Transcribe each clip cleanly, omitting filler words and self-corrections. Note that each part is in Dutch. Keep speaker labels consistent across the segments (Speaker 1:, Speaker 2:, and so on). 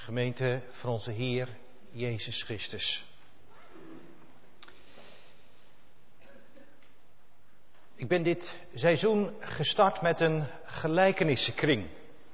Speaker 1: Gemeente van onze Heer Jezus Christus. Ik ben dit seizoen gestart met een gelijkenissenkring.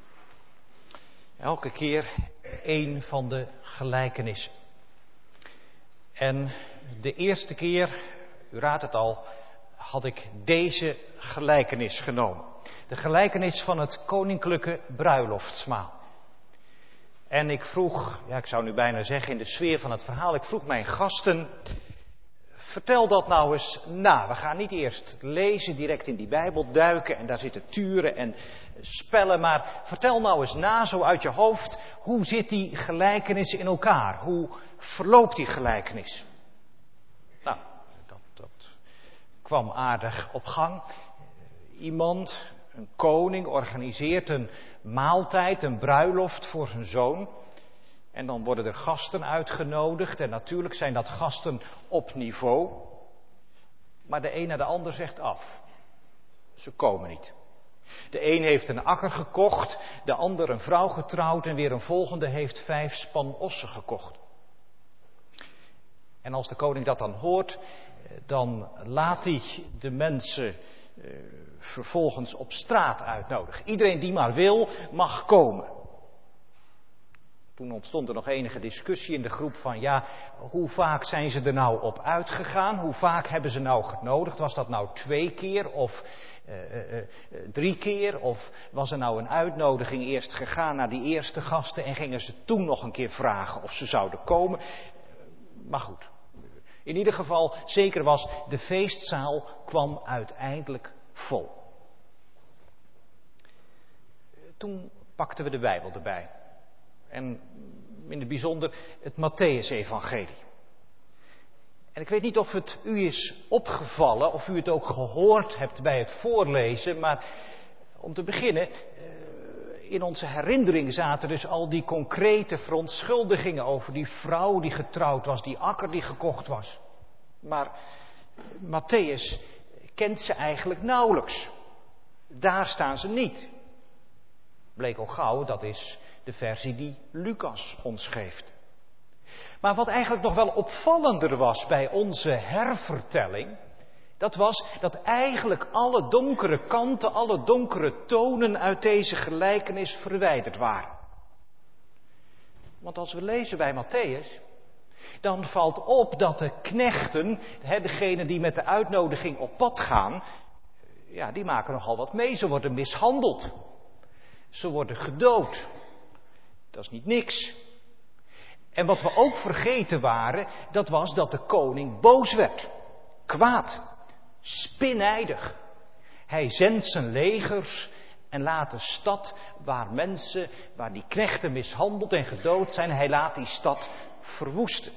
Speaker 1: Elke keer één van de gelijkenissen. En de eerste keer, u raadt het al, had ik deze gelijkenis genomen. De gelijkenis van het koninklijke bruiloftsmaal. En ik vroeg, ik zou nu bijna zeggen in de sfeer van het verhaal, ik vroeg mijn gasten, vertel dat nou eens na. We gaan niet eerst lezen, direct in die Bijbel duiken en daar zitten turen en spellen, maar vertel nou eens na, zo uit je hoofd, hoe zit die gelijkenis in elkaar? Hoe verloopt die gelijkenis? Nou, dat kwam aardig op gang. Iemand, een koning, organiseert een maaltijd, een bruiloft voor zijn zoon. En dan worden er gasten uitgenodigd. En natuurlijk zijn dat gasten op niveau. Maar de een na de ander zegt af. Ze komen niet. De een heeft een akker gekocht, de ander een vrouw getrouwd en weer een volgende heeft 5 span ossen gekocht. En als de koning dat dan hoort, dan laat hij de mensen vervolgens op straat uitnodigen. Iedereen die maar wil, mag komen. Toen ontstond er nog enige discussie in de groep van hoe vaak zijn ze er nou op uitgegaan? Hoe vaak hebben ze nou genodigd? Was dat nou 2 keer of 3 keer? Of was er nou een uitnodiging eerst gegaan naar die eerste gasten en gingen ze toen nog een keer vragen of ze zouden komen? Maar goed. In ieder geval, zeker was, de feestzaal kwam uiteindelijk vol. Toen pakten we de Bijbel erbij. En in het bijzonder het Mattheüs-evangelie. En ik weet niet of het u is opgevallen, of u het ook gehoord hebt bij het voorlezen, maar om te beginnen, in onze herinnering zaten dus al die concrete verontschuldigingen over die vrouw die getrouwd was, die akker die gekocht was. Maar Mattheüs kent ze eigenlijk nauwelijks. Daar staan ze niet. Bleek al gauw, dat is de versie die Lucas ons geeft. Maar wat eigenlijk nog wel opvallender was bij onze hervertelling, dat was dat eigenlijk alle donkere kanten, alle donkere tonen uit deze gelijkenis verwijderd waren. Want als we lezen bij Mattheüs, dan valt op dat de knechten, degenen die met de uitnodiging op pad gaan, die maken nogal wat mee. Ze worden mishandeld. Ze worden gedood. Dat is niet niks. En wat we ook vergeten waren, dat was dat de koning boos werd. Kwaad. Spinnijdig. Hij zendt zijn legers en laat de stad waar die knechten mishandeld en gedood zijn, hij laat die stad verwoesten.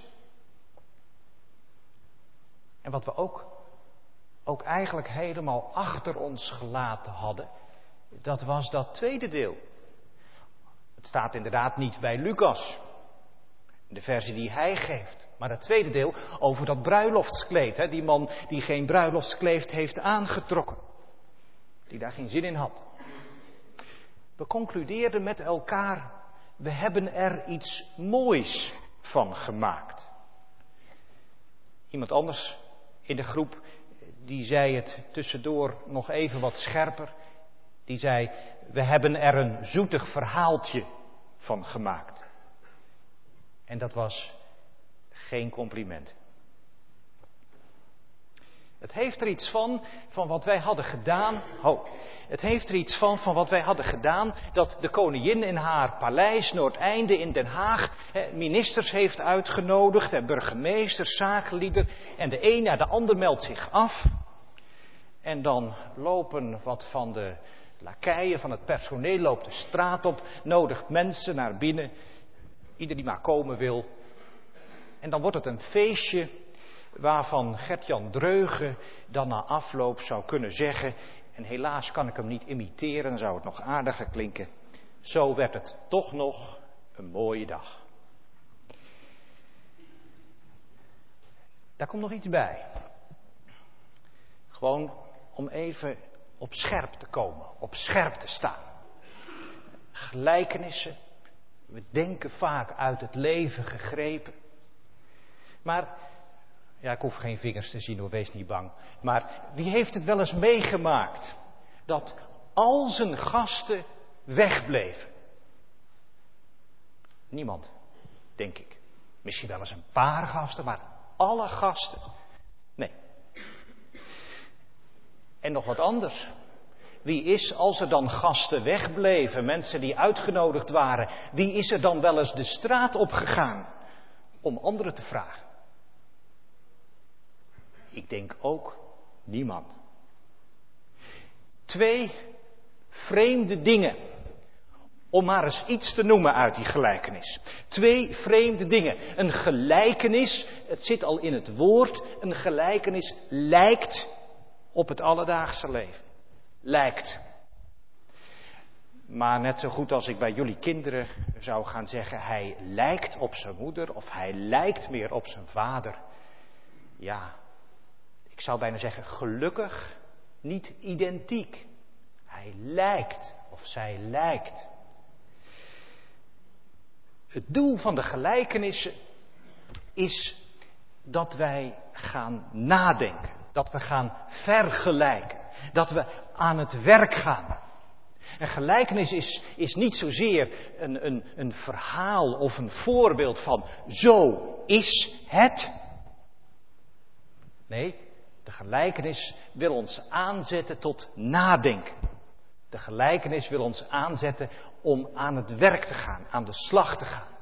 Speaker 1: En wat we ook eigenlijk helemaal achter ons gelaten hadden, dat was dat tweede deel. Het staat inderdaad niet bij Lucas, de versie die hij geeft. Maar het tweede deel over dat bruiloftskleed. Die man die geen bruiloftskleed heeft aangetrokken. Die daar geen zin in had. We concludeerden met elkaar, we hebben er iets moois van gemaakt. Iemand anders in de groep, die zei het tussendoor nog even wat scherper. Die zei, we hebben er een zoetig verhaaltje van gemaakt. En dat was geen compliment. Het heeft er iets van wat wij hadden gedaan. Het heeft er iets van wat wij hadden gedaan, dat de koningin in haar paleis Noordeinde in Den Haag ministers heeft uitgenodigd en burgemeesters, zakenlieden. En de een na de ander meldt zich af. En dan lopen wat van de lakeien van het personeel loopt de straat op, nodigt mensen naar binnen. Ieder die maar komen wil. En dan wordt het een feestje waarvan Gert-Jan Dreugen dan na afloop zou kunnen zeggen, en helaas kan ik hem niet imiteren, dan zou het nog aardiger klinken. Zo werd het toch nog een mooie dag. Daar komt nog iets bij. Gewoon om even op scherp te komen, op scherp te staan. Gelijkenissen, We denken vaak uit het leven gegrepen. Maar, ja, ik hoef geen vingers te zien hoor, wees niet bang. Maar wie heeft het wel eens meegemaakt dat al zijn gasten wegbleven? Niemand, denk ik. Misschien wel eens een paar gasten, maar alle gasten. Nee. En nog wat anders. Wie is, als er dan gasten wegbleven, mensen die uitgenodigd waren, wie is er dan wel eens de straat opgegaan om anderen te vragen? Ik denk ook niemand. 2 vreemde dingen. Om maar eens iets te noemen uit die gelijkenis. 2 vreemde dingen. Een gelijkenis, het zit al in het woord, een gelijkenis lijkt op het alledaagse leven. Lijkt. Maar net zo goed als ik bij jullie kinderen zou gaan zeggen, hij lijkt op zijn moeder of hij lijkt meer op zijn vader. Ja, ik zou bijna zeggen gelukkig niet identiek. Hij lijkt of zij lijkt. Het doel van de gelijkenissen is dat wij gaan nadenken. Dat we gaan vergelijken. Dat we aan het werk gaan. Een gelijkenis is niet zozeer een verhaal of een voorbeeld van zo is het. Nee, de gelijkenis wil ons aanzetten tot nadenken. De gelijkenis wil ons aanzetten om aan het werk te gaan, aan de slag te gaan.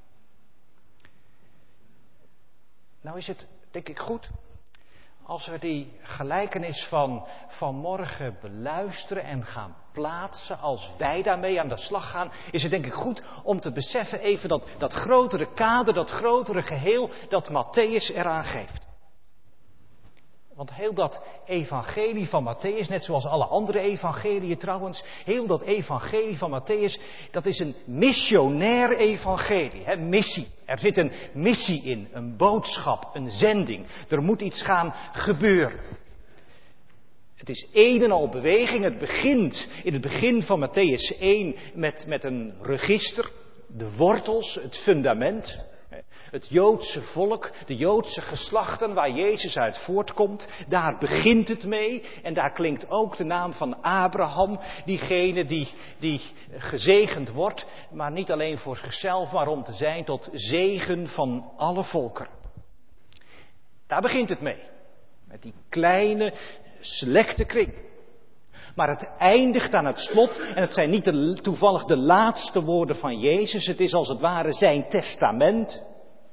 Speaker 1: Nou is het, denk ik, goed als we die gelijkenis van morgen beluisteren en gaan plaatsen, als wij daarmee aan de slag gaan, is het denk ik goed om te beseffen even dat grotere kader, dat grotere geheel dat Mattheüs eraan geeft. Want heel dat evangelie van Mattheüs, net zoals alle andere evangeliën trouwens, heel dat evangelie van Mattheüs, dat is een missionair evangelie, missie. Er zit een missie in, een boodschap, een zending. Er moet iets gaan gebeuren. Het is een en al beweging. Het begint in het begin van Mattheüs 1 met een register, de wortels, het fundament. Het Joodse volk, de Joodse geslachten waar Jezus uit voortkomt, daar begint het mee. En daar klinkt ook de naam van Abraham, diegene die gezegend wordt, maar niet alleen voor zichzelf, maar om te zijn tot zegen van alle volkeren. Daar begint het mee, met die kleine, selecte kring. Maar het eindigt aan het slot, en het zijn niet toevallig de laatste woorden van Jezus, het is als het ware zijn testament.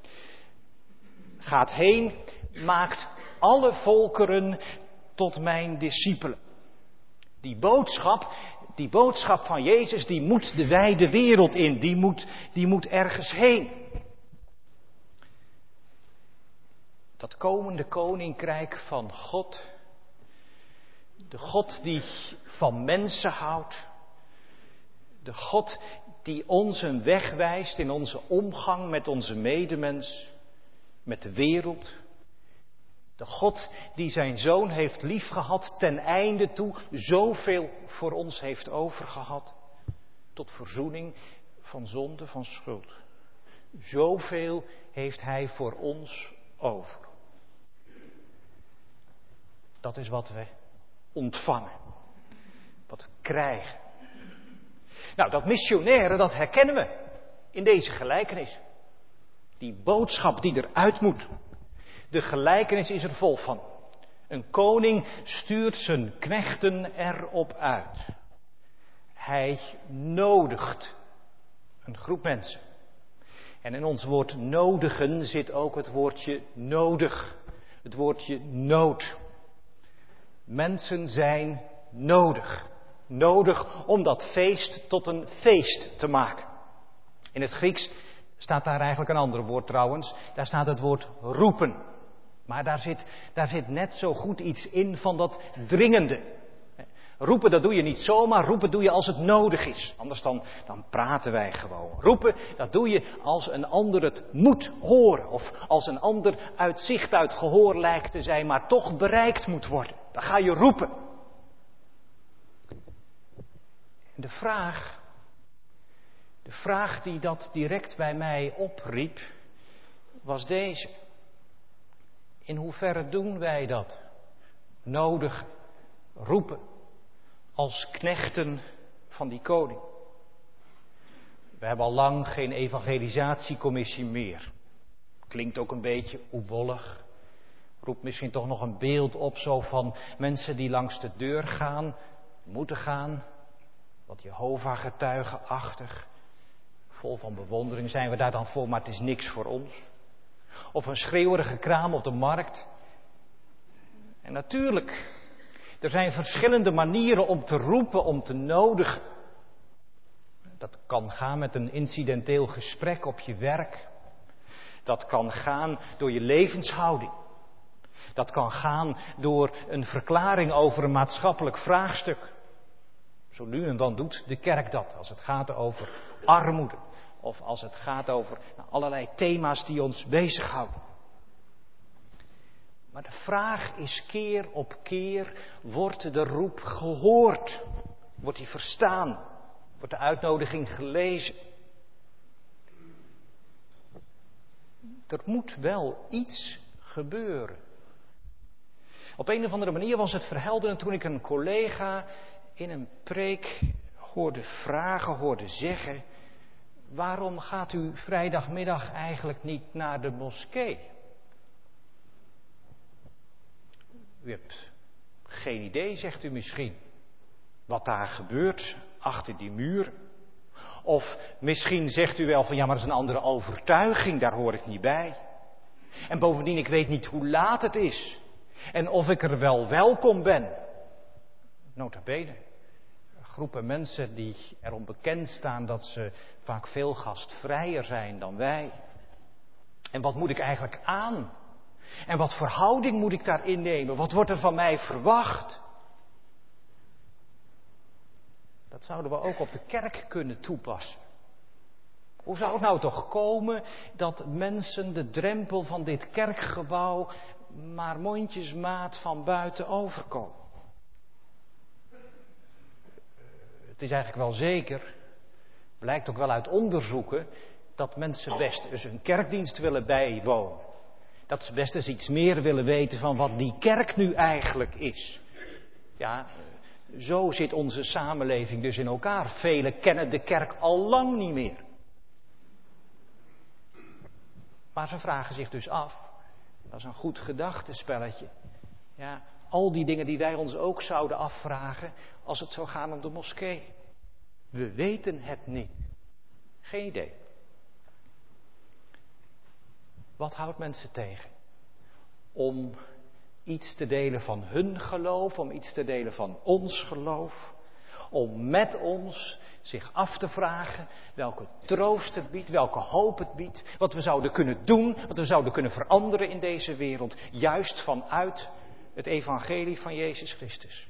Speaker 1: Gaat heen, maakt alle volkeren tot mijn discipelen. Die boodschap van Jezus, die moet de wijde wereld in, die moet ergens heen. Dat komende koninkrijk van God, de God die van mensen houdt, de God die ons een weg wijst in onze omgang met onze medemens, met de wereld. De God die zijn zoon heeft liefgehad ten einde toe zoveel voor ons heeft overgehad. Tot verzoening van zonde, van schuld. Zoveel heeft hij voor ons over. Dat is wat we ontvangen. Wat we krijgen. Nou, dat missionaire, dat herkennen we in deze gelijkenis. Die boodschap die eruit moet. De gelijkenis is er vol van. Een koning stuurt zijn knechten erop uit. Hij nodigt een groep mensen. En in ons woord nodigen zit ook het woordje nodig. Het woordje nood. Mensen zijn nodig. Nodig om dat feest tot een feest te maken. In het Grieks staat daar eigenlijk een ander woord trouwens. Daar staat het woord roepen. Maar daar zit net zo goed iets in van dat dringende. Roepen, dat doe je niet zomaar. Roepen doe je als het nodig is. Anders dan praten wij gewoon. Roepen, dat doe je als een ander het moet horen. Of als een ander uit zicht, uit gehoor lijkt te zijn, maar toch bereikt moet worden. Dan ga je roepen. En de vraag De vraag die dat direct bij mij opriep, was deze. In hoeverre doen wij dat? Nodig roepen als knechten van die koning. We hebben al lang geen evangelisatiecommissie meer. Klinkt ook een beetje oebollig. Roept misschien toch nog een beeld op zo van mensen die langs de deur gaan, moeten gaan. Wat Jehovah-getuigenachtig. Vol van bewondering zijn we daar dan voor, maar het is niks voor ons. Of een schreeuwerige kraam op de markt. En natuurlijk, er zijn verschillende manieren om te roepen, om te nodigen. Dat kan gaan met een incidenteel gesprek op je werk. Dat kan gaan door je levenshouding. Dat kan gaan door een verklaring over een maatschappelijk vraagstuk. Zo nu en dan doet de kerk dat, als het gaat over armoede. Of als het gaat over allerlei thema's die ons bezighouden. Maar de vraag is keer op keer, wordt de roep gehoord? Wordt die verstaan? Wordt de uitnodiging gelezen? Er moet wel iets gebeuren. Op een of andere manier was het verhelderend toen ik een collega in een preek hoorde vragen, hoorde zeggen: waarom gaat u vrijdagmiddag eigenlijk niet naar de moskee? U hebt geen idee, zegt u misschien, wat daar gebeurt achter die muren. Of misschien zegt u wel van ja, maar dat is een andere overtuiging, daar hoor ik niet bij. En bovendien, ik weet niet hoe laat het is. En of ik er wel welkom ben. Nota bene. Groepen mensen die erom bekend staan dat ze vaak veel gastvrijer zijn dan wij. En wat moet ik eigenlijk aan? En wat voor houding moet ik daar innemen? Wat wordt er van mij verwacht? Dat zouden we ook op de kerk kunnen toepassen. Hoe zou het nou toch komen dat mensen de drempel van dit kerkgebouw maar mondjesmaat van buiten overkomen? Het is eigenlijk wel zeker, blijkt ook wel uit onderzoeken, dat mensen best eens een kerkdienst willen bijwonen. Dat ze best eens iets meer willen weten van wat die kerk nu eigenlijk is. Ja, zo zit onze samenleving dus in elkaar. Velen kennen de kerk al lang niet meer. Maar ze vragen zich dus af, dat is een goed gedachtenspelletje. Ja, al die dingen die wij ons ook zouden afvragen als het zou gaan om de moskee. We weten het niet. Geen idee. Wat houdt mensen tegen? Om iets te delen van hun geloof, om iets te delen van ons geloof. Om met ons zich af te vragen welke troost het biedt, welke hoop het biedt. Wat we zouden kunnen doen, wat we zouden kunnen veranderen in deze wereld. Juist vanuit het evangelie van Jezus Christus.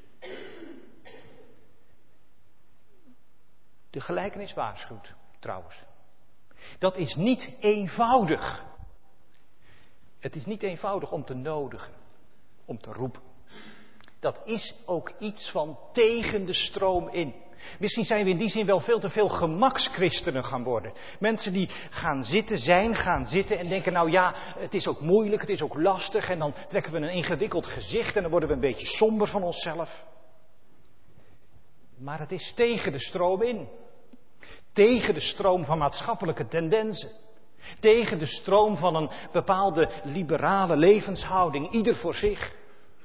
Speaker 1: De gelijkenis waarschuwt trouwens. Dat is niet eenvoudig. Het is niet eenvoudig om te nodigen, om te roepen. Dat is ook iets van tegen de stroom in. Misschien zijn we in die zin wel veel te veel gemakschristenen gaan worden. Mensen die gaan zitten en denken, nou ja, het is ook moeilijk, het is ook lastig. En dan trekken we een ingewikkeld gezicht en dan worden we een beetje somber van onszelf. Maar het is tegen de stroom in. Tegen de stroom van maatschappelijke tendensen. Tegen de stroom van een bepaalde liberale levenshouding, ieder voor zich.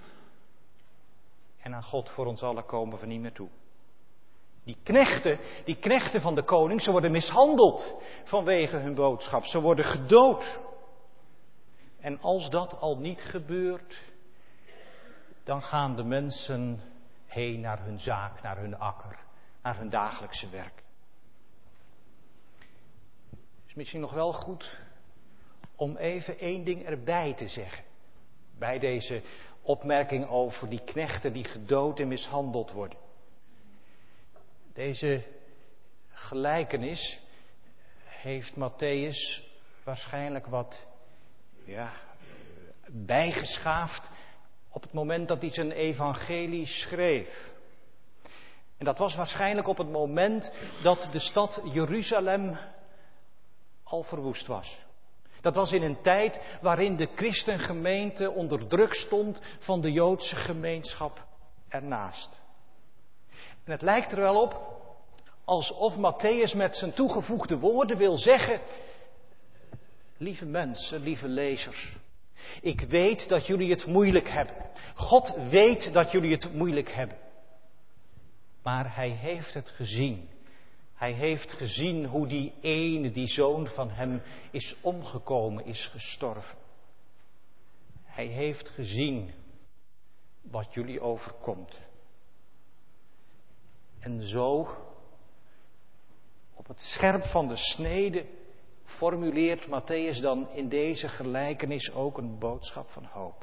Speaker 1: En aan God voor ons allen komen we niet meer toe. Die knechten van de koning, ze worden mishandeld vanwege hun boodschap. Ze worden gedood. En als dat al niet gebeurt, dan gaan de mensen heen naar hun zaak, naar hun akker, naar hun dagelijkse werk. Het is misschien nog wel goed om even één ding erbij te zeggen. Bij deze opmerking over die knechten die gedood en mishandeld worden. Deze gelijkenis heeft Mattheüs waarschijnlijk wat bijgeschaafd op het moment dat hij zijn evangelie schreef. En dat was waarschijnlijk op het moment dat de stad Jeruzalem al verwoest was. Dat was in een tijd waarin de christengemeente onder druk stond van de Joodse gemeenschap ernaast. En het lijkt er wel op alsof Mattheüs met zijn toegevoegde woorden wil zeggen: lieve mensen, lieve lezers, ik weet dat jullie het moeilijk hebben. God weet dat jullie het moeilijk hebben. Maar hij heeft het gezien. Hij heeft gezien hoe die ene, die zoon van hem, is omgekomen, is gestorven. Hij heeft gezien wat jullie overkomt. En zo, op het scherp van de snede, formuleert Mattheüs dan in deze gelijkenis ook een boodschap van hoop.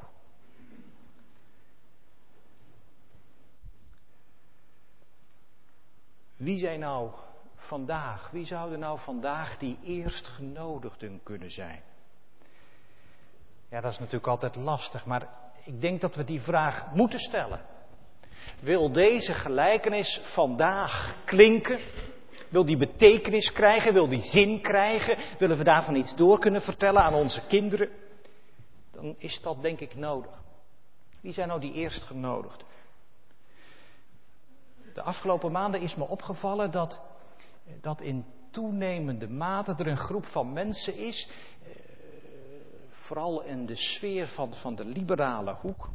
Speaker 1: Wie zouden nou vandaag die eerstgenodigden kunnen zijn? Ja, dat is natuurlijk altijd lastig, maar ik denk dat we die vraag moeten stellen. Wil deze gelijkenis vandaag klinken? Wil die betekenis krijgen? Wil die zin krijgen? Willen we daarvan iets door kunnen vertellen aan onze kinderen? Dan is dat denk ik nodig. Wie zijn nou die eerstgenodigden? De afgelopen maanden is me opgevallen dat in toenemende mate er een groep van mensen is, vooral in de sfeer van de liberale hoek,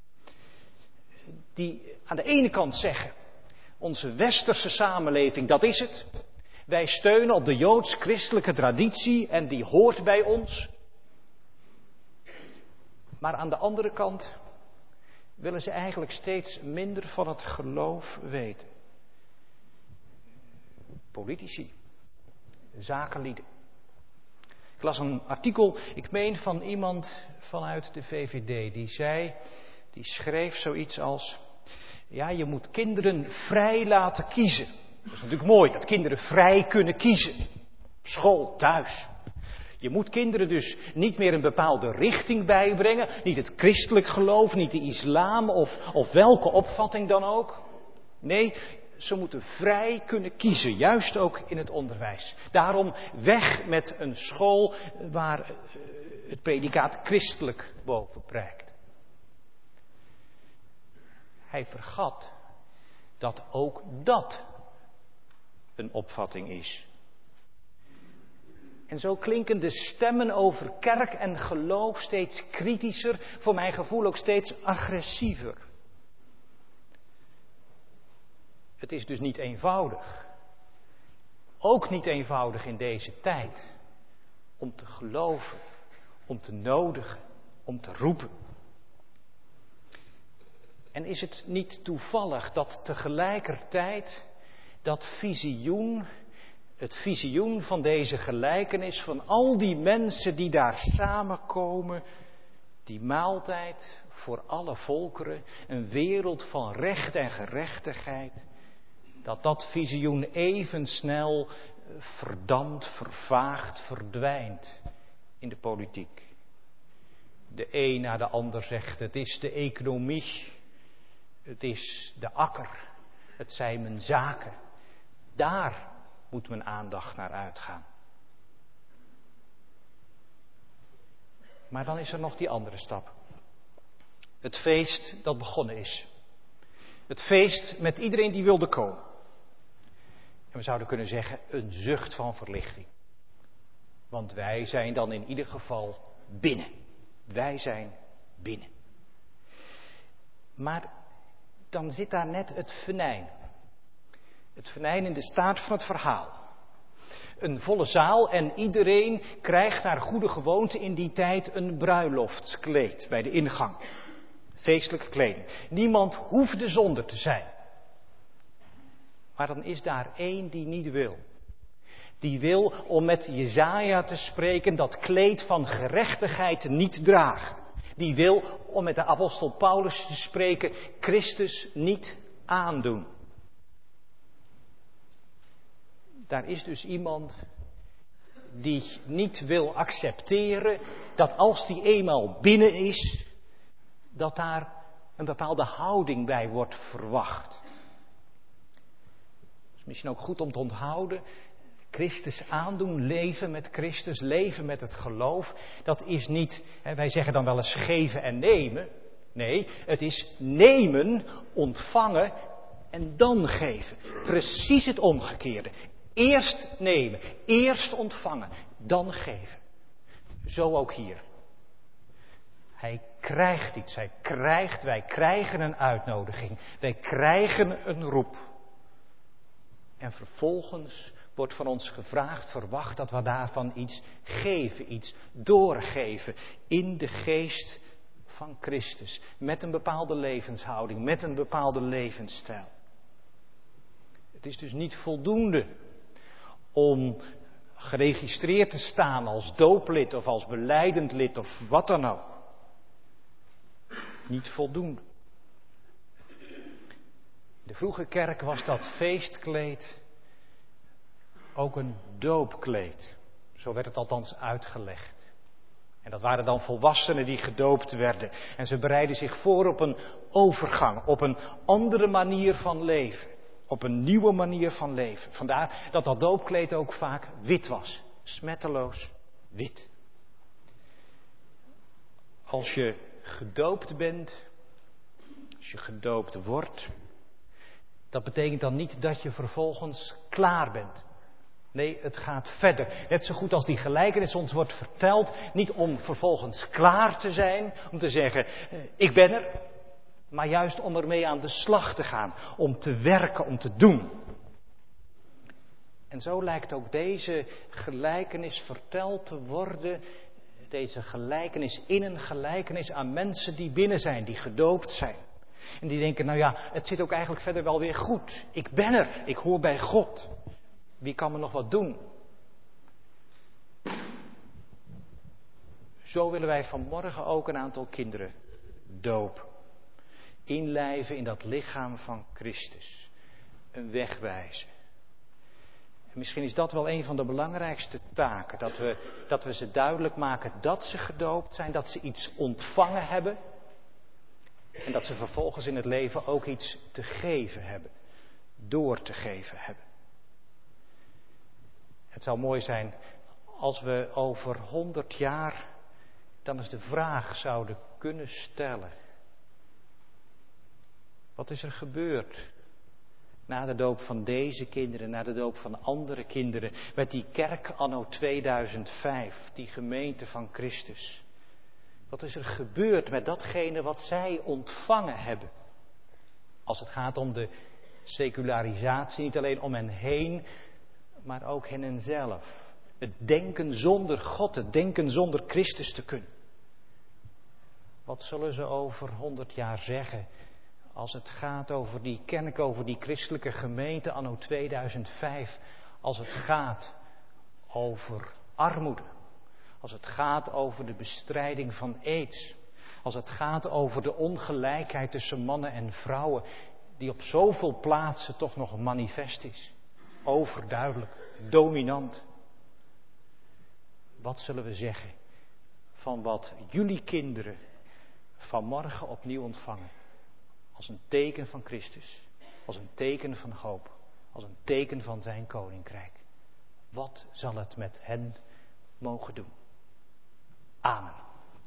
Speaker 1: die aan de ene kant zeggen: onze westerse samenleving, dat is het. Wij steunen op de joods-christelijke traditie en die hoort bij ons. Maar aan de andere kant willen ze eigenlijk steeds minder van het geloof weten. Politici, zakenlieden. Ik las een artikel, ik meen van iemand vanuit de VVD, die schreef zoiets als: ja, je moet kinderen vrij laten kiezen. Dat is natuurlijk mooi, dat kinderen vrij kunnen kiezen. Op school, thuis. Je moet kinderen dus niet meer een bepaalde richting bijbrengen. Niet het christelijk geloof, niet de islam of welke opvatting dan ook. Nee, ze moeten vrij kunnen kiezen, juist ook in het onderwijs. Daarom weg met een school waar het predicaat christelijk boven prijkt. Hij vergat dat ook dat een opvatting is. En zo klinken de stemmen over kerk en geloof steeds kritischer, voor mijn gevoel ook steeds agressiever. Het is dus niet eenvoudig, ook niet eenvoudig in deze tijd, om te geloven, om te nodigen, om te roepen. En is het niet toevallig dat tegelijkertijd dat visioen, het visioen van deze gelijkenis, van al die mensen die daar samenkomen, die maaltijd voor alle volkeren, een wereld van recht en gerechtigheid, dat visioen even snel verdampt, vervaagt, verdwijnt in de politiek. De een na de ander zegt: het is de economie, het is de akker, het zijn mijn zaken. Daar moet mijn aandacht naar uitgaan. Maar dan is er nog die andere stap. Het feest dat begonnen is. Het feest met iedereen die wilde komen. En we zouden kunnen zeggen, een zucht van verlichting. Want wij zijn dan in ieder geval binnen. Wij zijn binnen. Maar dan zit daar net het venijn. Het venijn in de staart van het verhaal. Een volle zaal en iedereen krijgt naar goede gewoonte in die tijd een bruiloftskleed bij de ingang. Feestelijke kleding. Niemand hoefde zonder te zijn. Maar dan is daar één die niet wil. Die wil, om met Jesaja te spreken, dat kleed van gerechtigheid niet dragen. Die wil, om met de apostel Paulus te spreken, Christus niet aandoen. Daar is dus iemand die niet wil accepteren dat als die eenmaal binnen is, dat daar een bepaalde houding bij wordt verwacht. is misschien ook goed om te onthouden. Christus aandoen, leven met Christus, leven met het geloof. Dat is niet, wij zeggen dan wel eens geven en nemen. Nee, het is nemen, ontvangen en dan geven. Precies het omgekeerde. Eerst nemen, eerst ontvangen, dan geven. Zo ook hier. Hij krijgt iets, wij krijgen een uitnodiging, wij krijgen een roep. En vervolgens wordt van ons gevraagd, verwacht dat we daarvan iets geven, iets doorgeven in de geest van Christus. Met een bepaalde levenshouding, met een bepaalde levensstijl. Het is dus niet voldoende om geregistreerd te staan als dooplid of als belijdend lid of wat dan ook. Niet voldoende. In de vroege kerk was dat feestkleed ook een doopkleed. Zo werd het althans uitgelegd. En dat waren dan volwassenen die gedoopt werden. En ze bereidden zich voor op een overgang, op een andere manier van leven. Op een nieuwe manier van leven. Vandaar dat dat doopkleed ook vaak wit was. Smetteloos wit. Als je gedoopt bent, als je gedoopt wordt, dat betekent dan niet dat je vervolgens klaar bent. Nee, het gaat verder. Net zo goed als die gelijkenis ons wordt verteld, niet om vervolgens klaar te zijn, om te zeggen, ik ben er, maar juist om ermee aan de slag te gaan, om te werken, om te doen. En zo lijkt ook deze gelijkenis verteld te worden, deze gelijkenis in een gelijkenis aan mensen die binnen zijn, die gedoopt zijn. En die denken, nou ja, het zit ook eigenlijk verder wel weer goed. Ik ben er, ik hoor bij God. Wie kan me nog wat doen? Zo willen wij vanmorgen ook een aantal kinderen dopen. Inlijven in dat lichaam van Christus. Een weg wijzen. En misschien is dat wel een van de belangrijkste taken. Dat we ze duidelijk maken dat ze gedoopt zijn. Dat ze iets ontvangen hebben. En dat ze vervolgens in het leven ook iets te geven hebben. Door te geven hebben. Het zou mooi zijn als we over 100 jaar dan eens de vraag zouden kunnen stellen. Wat is er gebeurd na de doop van deze kinderen, na de doop van andere kinderen, met die kerk anno 2005, die gemeente van Christus? Wat is er gebeurd met datgene wat zij ontvangen hebben? Als het gaat om de secularisatie, niet alleen om hen heen, maar ook hen en zelf. Het denken zonder God, het denken zonder Christus te kunnen. Wat zullen ze over 100 jaar zeggen als het gaat over die kerk, over die christelijke gemeente anno 2005, als het gaat over armoede, als het gaat over de bestrijding van aids, als het gaat over de ongelijkheid tussen mannen en vrouwen, die op zoveel plaatsen toch nog manifest is. Overduidelijk, dominant. Wat zullen we zeggen van wat jullie kinderen vanmorgen opnieuw ontvangen? Als een teken van Christus, als een teken van hoop, als een teken van zijn koninkrijk. Wat zal het met hen mogen doen? Amen.